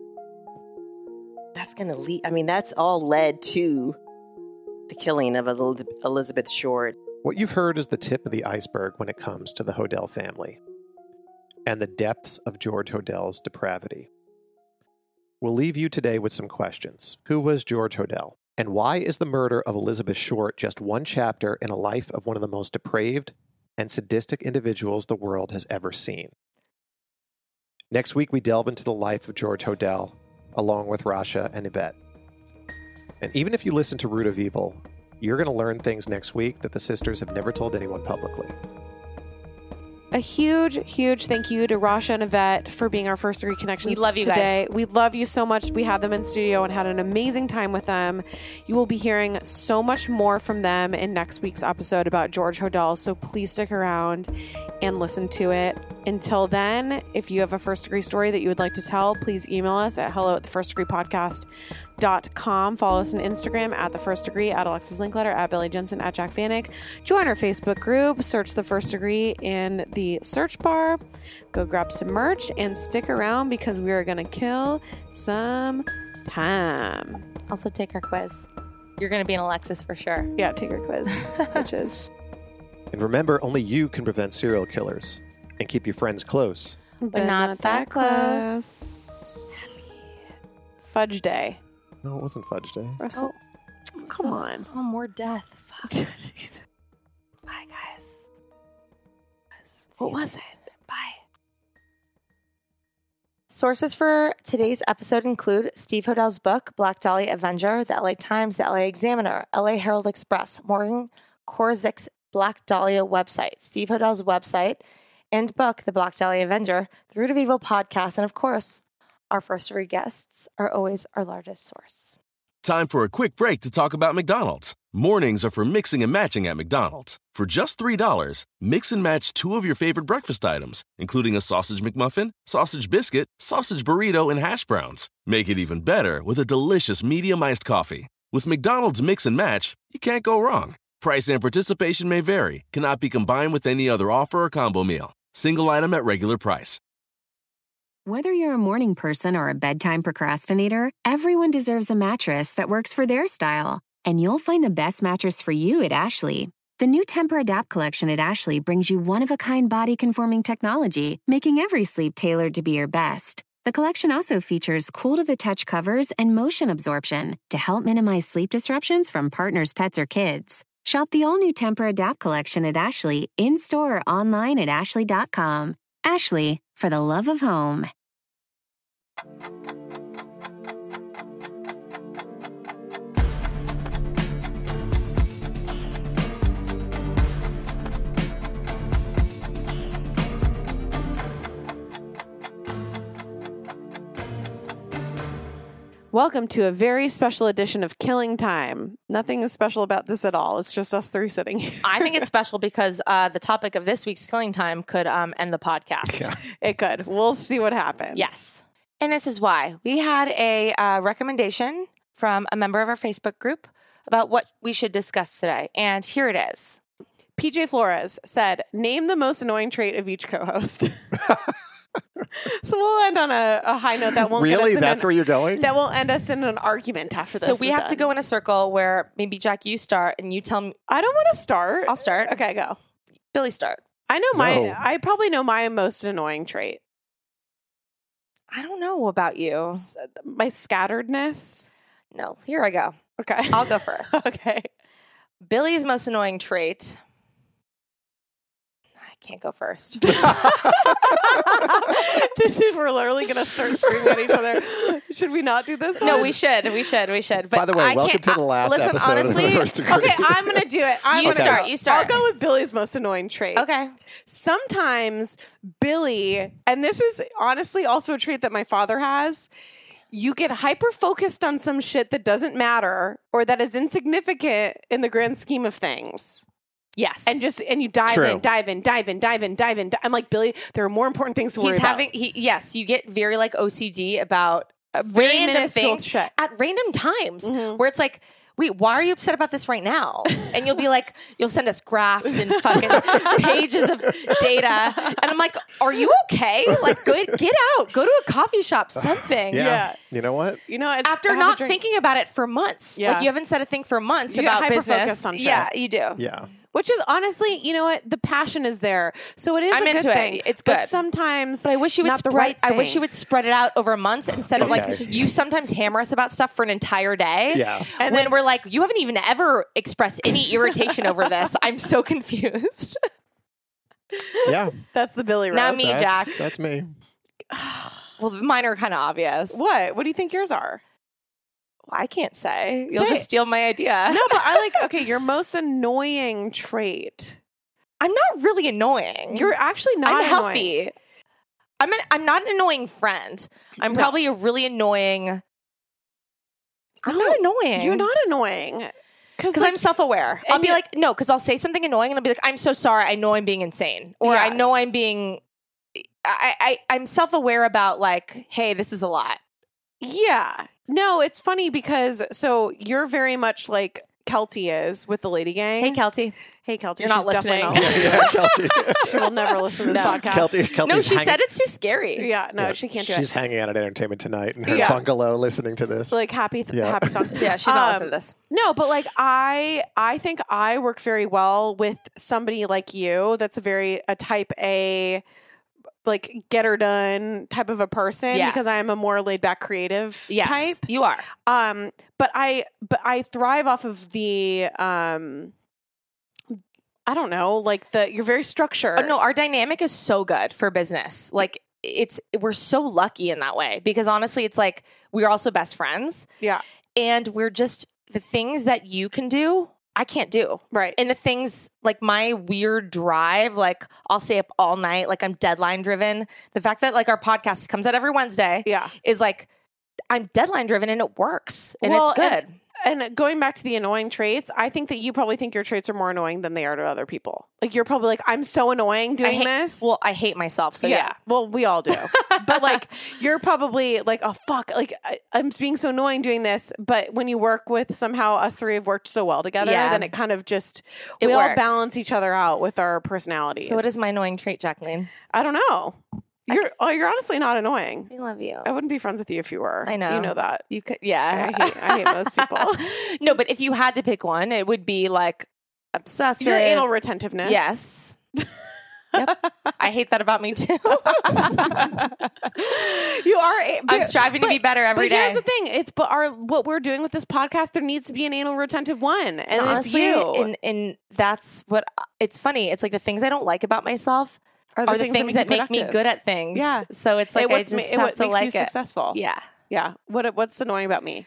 that's going to lead, that's all led to the killing of Elizabeth Short. What you've heard is the tip of the iceberg when it comes to the Hodel family. and the depths of George Hodel's depravity. We'll leave you today with some questions. Who was George Hodel? And why is the murder of Elizabeth Short just one chapter in a life of one of the most depraved and sadistic individuals the world has ever seen? Next week, we delve into the life of George Hodel, along with Rasha and Yvette. And even if you listen to Root of Evil, you're going to learn things next week that the sisters have never told anyone publicly. A huge, huge thank you to Rasha and Yvette for being our First Degree Connections We love you today. guys. We love you so much. We had them in studio and had an amazing time with them. You will be hearing so much more from them in next week's episode about George Hodel, so please stick around and listen to it. Until then, if you have a First Degree story that you would like to tell, please email us at hello@thefirstdegreepodcast.com. Follow us on Instagram at The First Degree, at Alexis Linkletter, at Billy Jensen, at Jack Vanek. Join our Facebook group. Search The First Degree in the search bar. Go grab some merch and stick around because we are going to kill some time. Also, take our quiz. You're going to be an Alexis for sure. Yeah, take our quiz, bitches. And remember, only you can prevent serial killers and keep your friends close. But not that close. Fudge Day. No, it wasn't Fudge Day. Russell, come on. Oh, more death. Fuck. Bye, guys. What was it? Bye. Sources for today's episode include Steve Hodel's book, Black Dahlia Avenger, the LA Times, the LA Examiner, LA Herald Express, Morgan Korzik's Black Dahlia website, Steve Hodel's website, and book, The Black Dahlia Avenger, the Root of Evil podcast, and of course, our First Degree guests are always our largest source. Time for a quick break to talk about McDonald's. Mornings are for mixing and matching at McDonald's. For just $3, mix and match 2 of your favorite breakfast items, including a sausage McMuffin, sausage biscuit, sausage burrito, and hash browns. Make it even better with a delicious medium iced coffee. With McDonald's Mix and Match, you can't go wrong. Price and participation may vary, cannot be combined with any other offer or combo meal. Single item at regular price. Whether you're a morning person or a bedtime procrastinator, everyone deserves a mattress that works for their style. And you'll find the best mattress for you at Ashley. The new Tempur-Adapt collection at Ashley brings you one-of-a-kind body-conforming technology, making every sleep tailored to be your best. The collection also features cool-to-the-touch covers and motion absorption to help minimize sleep disruptions from partners, pets, or kids. Shop the all-new Tempur-Adapt collection at Ashley, in-store or online at ashley.com. Ashley, for the love of home. Welcome to a very special edition of Killing Time. Nothing is special about this at all. It's just us three sitting here. I think it's special because the topic of this week's Killing Time could end the podcast. Yeah. It could. We'll see what happens. Yes. And this is why. We had a recommendation from a member of our Facebook group about what we should discuss today. And here it is. PJ Flores said, name the most annoying trait of each co-host. So we'll end on a high note that won't Really? get us That's where you're going? That won't end us in an argument after this. So we have to go in a circle where maybe, Jack, you start and you tell me. I don't want to start. I'll start. Okay, go. Billy, start. I know I probably know my most annoying trait. I don't know about you. My scatteredness. No, here I go. Okay. I'll go first. Okay. Billy's most annoying trait. I can't go first. We're literally going to start screaming at each other. Should we not do this? No, we should. But by the way, welcome to the last episode honestly, of The First Degree. Okay, I'm going to do it. You start. I'll go with Billy's most annoying trait. Okay. Sometimes Billy, and this is honestly also a trait that my father has, you get hyper focused on some shit that doesn't matter or that is insignificant in the grand scheme of things. Yes. And you dive in. I'm like, Billy, there are more important things to worry about. Yes, you get very like OCD about very random things shit at random times where it's like, wait, why are you upset about this right now? And you'll be like, you'll send us graphs and fucking pages of data. And I'm like, are you okay? Like, get out, go to a coffee shop, something. Yeah. You know what? It's after not thinking about it for months. Yeah. Like you haven't said a thing for months you about get business. hyper-focused on shit. Yeah, you do. Yeah. Which is honestly, you know what? The passion is there. So it is I'm a good into thing. It. It's good. But sometimes I wish you would not the right I wish thing. you would spread it out over months instead of Okay. like you sometimes hammer us about stuff for an entire day. Yeah. And then we're like, you haven't even ever expressed any irritation over this. I'm so confused. Yeah. That's the Billy roast. Now me, Jack. That's me. Well, mine are kind of obvious. What? What do you think yours are? I can't say. You'll Say just it. steal my idea. No, but I like, okay, your most annoying trait. I'm not really annoying. You're actually not I'm annoying. healthy. I'm not an annoying friend. I'm probably a really annoying. I'm not annoying. You're not annoying. Because I'm self-aware. I'll be like, no, because I'll say something annoying and I'll be like, I'm so sorry. I know I'm being insane. Or I know I'm being... I'm self-aware about like, hey, this is a lot. Yeah. No, it's funny because so you're very much like Kelty is with the Lady Gang. Hey, Kelty. Hey, Kelty. You're not She's definitely listening. not Kelty. She will never listen to this podcast. Kelty's No, she hanging- said it's too scary. Yeah, no, she can't do it. She's hanging out at Entertainment Tonight in her Yeah. bungalow listening to this. Like happy song. Yeah, she's not listening to this. No, but like I think I work very well with somebody like you that's a type A, like get her done type of a person because I am a more laid back creative type. You are. But I thrive off of the I don't know, like you're very structured. Oh, no, our dynamic is so good for business. Like we're so lucky in that way because honestly, it's like we're also best friends. Yeah. And we're just the things that you can do, I can't do. Right. And the things like my weird drive, like I'll stay up all night, like I'm deadline driven. The fact that like our podcast comes out every Wednesday is like I'm deadline driven and it works and it's good. And going back to the annoying traits, I think that you probably think your traits are more annoying than they are to other people. Like you're probably like, I'm so annoying doing this. Well, I hate myself. So yeah. Well, we all do. But like you're probably like, oh fuck, like I'm being so annoying doing this. But when you work with somehow us three have worked so well together, then it kind of just we all works. balance each other out with our personalities. So what is my annoying trait, Jacqueline? I don't know. You're honestly not annoying. I love you. I wouldn't be friends with you if you were. I know. You know that. You could, yeah. I hate most people. No, but if you had to pick one, it would be like obsessive. Your anal retentiveness. Yes. Yep. I hate that about me too. You are. I'm striving to be better every day. Here's the thing: what we're doing with this podcast. There needs to be an anal retentive one, and honestly, it's you. And that's what. It's funny. It's like the things I don't like about myself are the things that make me good at things. Yeah. So it's like I just have to like you successful. Yeah. Yeah. What's annoying about me?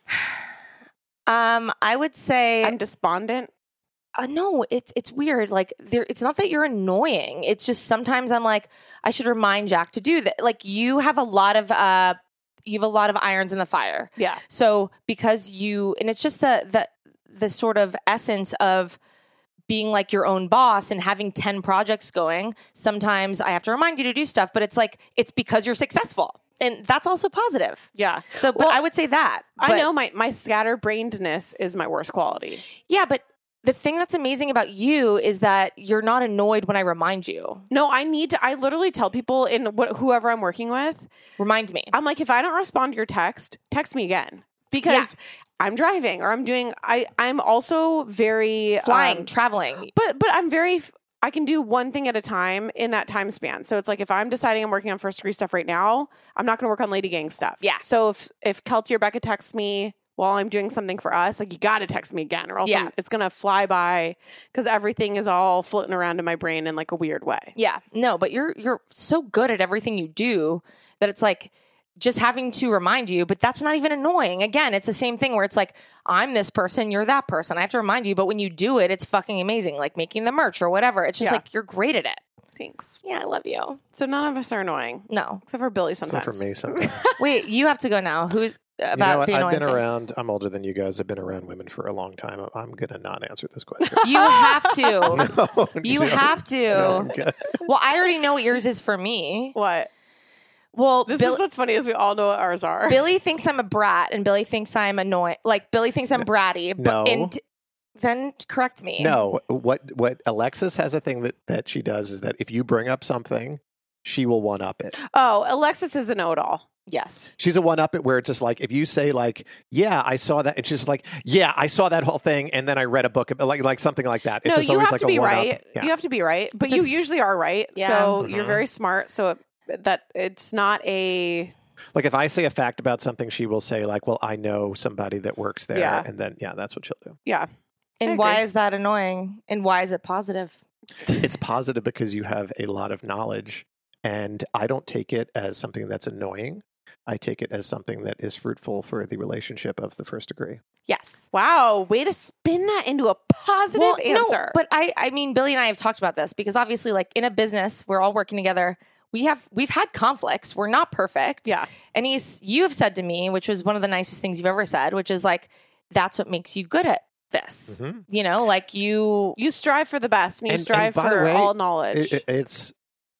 I would say I'm despondent. No, it's weird. Like it's not that you're annoying. It's just sometimes I'm like, I should remind Jack to do that. Like you have a lot of irons in the fire. Yeah. So because and it's just the sort of essence of being like your own boss and having 10 projects going. Sometimes I have to remind you to do stuff, but it's like it's because you're successful. And that's also positive. Yeah. So, but I would say that. I know my scatterbrainedness is my worst quality. Yeah, but the thing that's amazing about you is that you're not annoyed when I remind you. No, I literally tell people whoever I'm working with, remind me. I'm like, if I don't respond to your text me again. Because I'm driving or I'm also very flying, traveling. But I'm very I can do one thing at a time in that time span. So it's like if I'm deciding I'm working on first degree stuff right now, I'm not going to work on Lady Gang stuff. Yeah. So if Kelty or Becca texts me while I'm doing something for us, like you got to text me again or else it's going to fly by because everything is all floating around in my brain in like a weird way. Yeah. No, but you're so good at everything you do that it's like just having to remind you, but that's not even annoying. Again, it's the same thing where it's like, I'm this person, you're that person. I have to remind you, but when you do it, it's fucking amazing. Like making the merch or whatever. It's just like, you're great at it. Thanks. Yeah, I love you. So none of us are annoying. No. Except for Billy sometimes. Except for me sometimes. Wait, you have to go now. Who's about the annoying I've been things? around, I'm older than you guys. I've been around women for a long time. I'm going to not answer this question. You have to. No, you have to. No, well, I already know what yours is for me. What? Well, this is what's funny is we all know what ours are. Billy thinks I'm a brat, and Billy thinks I'm annoying. Like Billy thinks I'm bratty. But No. Then correct me. No, what Alexis has a thing that she does is that if you bring up something, she will one up it. Oh, Alexis is a know-it-all. Yes. She's a one-up it where it's just like, if you say like, yeah, I saw that. And she's like, yeah, I saw that whole thing. And then I read a book, like something like that. It's No, just you always have like to a be one-up. right. Yeah. You have to be right. But you usually are right. Yeah. So you're very smart. So that it's not a... Like if I say a fact about something, she will say like, well, I know somebody that works there. Yeah. And then, that's what she'll do. Yeah. And why is that annoying? And why is it positive? It's positive because you have a lot of knowledge, and I don't take it as something that's annoying. I take it as something that is fruitful for the relationship of the first degree. Yes. Wow. Way to spin that into a positive answer. No, but I mean, Billy and I have talked about this because obviously, like in a business, we're all working together. We've had conflicts. We're not perfect. Yeah. And you have said to me, which was one of the nicest things you've ever said, which is like, that's what makes you good at this. Mm-hmm. You know, like you strive for the best and you strive by the for way, all knowledge. It's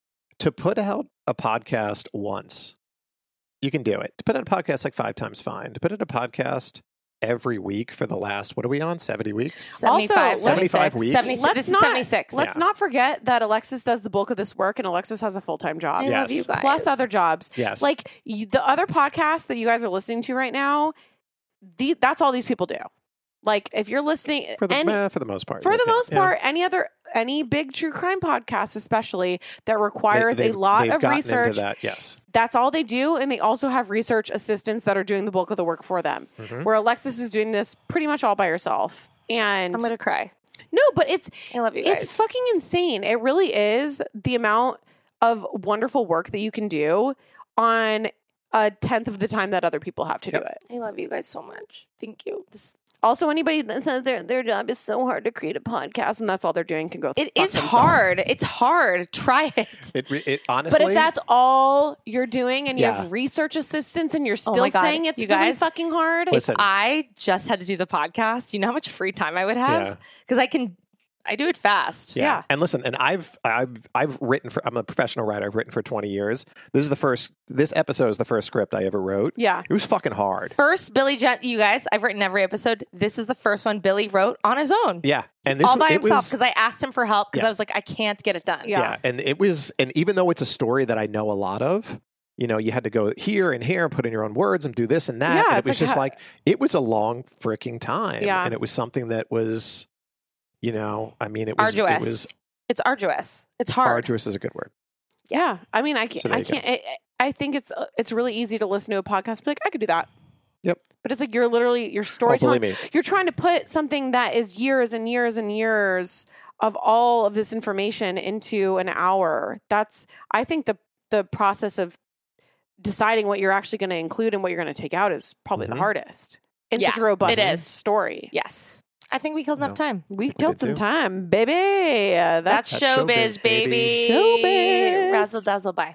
to put out a podcast once. You can do it. To put out a podcast like 5 times fine. To put out a podcast every week for the last, what are we on? 70 weeks? 75, 75 weeks. 76. This is 76. Let's not forget that Alexis does the bulk of this work, and Alexis has a full-time job. I love you guys. Plus other jobs. Yes. Like the other podcasts that you guys are listening to right now, that's all these people do. Like if you're listening For the most part. For the most part, any big true crime podcast, especially that requires a lot they've of gotten research. Into that, yes. That's all they do, and they also have research assistants that are doing the bulk of the work for them. Mm-hmm. Where Alexis is doing this pretty much all by herself. And I'm gonna cry. No, but I love you guys. It's fucking insane. It really is the amount of wonderful work that you can do on a 10th of the time that other people have to do it. I love you guys so much. Thank you. Also, anybody that says their job is so hard to create a podcast and that's all they're doing can go. It is hard. It's hard. Try it. It honestly. But if that's all you're doing and you Yeah. have research assistants and you're Oh still my God. saying it's You really guys, fucking hard. Listen. If I just had to do the podcast, you know how much free time I would Yeah. have? Because I do it fast. Yeah. And listen, and I've written I'm a professional writer. I've written for 20 years. This episode is the first script I ever wrote. Yeah. It was fucking hard. First, you guys, I've written every episode. This is the first one Billy wrote on his own. Yeah. And this all by it himself was- because I asked him for help because Yeah. I was like, I can't get it done. Yeah. And even though it's a story that I know a lot of, you had to go here and here and put in your own words and do this and that. Yeah, and it's it was like just like, it was a long freaking time. Yeah. And it was something that was, I mean, it was Arduous. It was It's arduous. It's hard. arduous is a good word. Yeah. I mean, I So there you go. can't. I think it's really easy to listen to a podcast and be like, I could do that. Yep. But it's like you're storytelling. believe me. You're trying to put something that is years and years and years of all of this information into an hour. I think the process of deciding what you're actually going to include and what you're going to take out is probably the hardest in such a robust story. Yes. I think we killed enough time. We killed did some too. time, baby. That's showbiz, baby. Showbiz. Razzle dazzle, bye.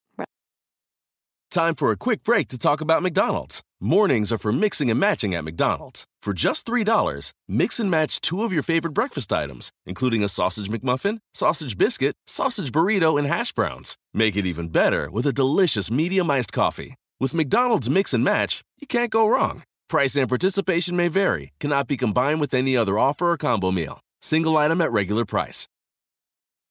Time for a quick break to talk about McDonald's. Mornings are for mixing and matching at McDonald's. For just $3, mix and match 2 of your favorite breakfast items, including a sausage McMuffin, sausage biscuit, sausage burrito, and hash browns. Make it even better with a delicious medium iced coffee. With McDonald's Mix and Match, you can't go wrong. Price and participation may vary, cannot be combined with any other offer or combo meal. Single item at regular price.